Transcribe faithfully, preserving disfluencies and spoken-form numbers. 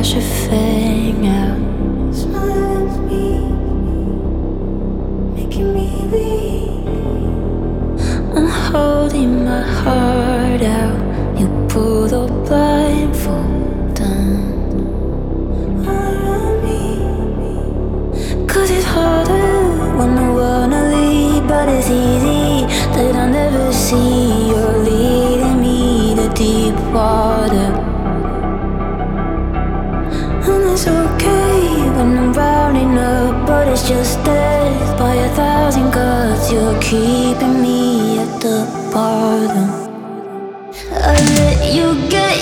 trash a thing out. Smile at me, making me weak. I'm holding my heart out. You pull the blindfold down on me. Cause it's harder when I wanna leave, but it's easy that I never see. You're leading me to deep water, and it's okay when I'm rounding up, but it's just death by a thousand cuts. You're keeping me at the bottom.